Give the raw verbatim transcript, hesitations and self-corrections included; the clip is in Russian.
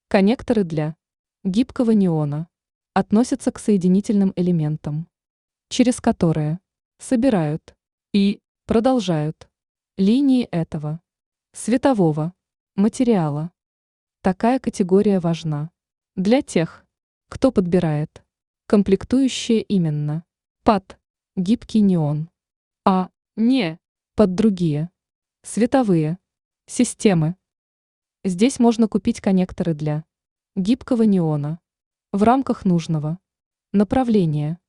Коннекторы для гибкого неона относятся к соединительным элементам, через которые собирают и продолжают линии этого светового материала. Такая категория важна для тех, кто подбирает комплектующие именно под гибкий неон, а не под другие световые системы. Здесь можно купить коннекторы для гибкого неона в рамках нужного направления.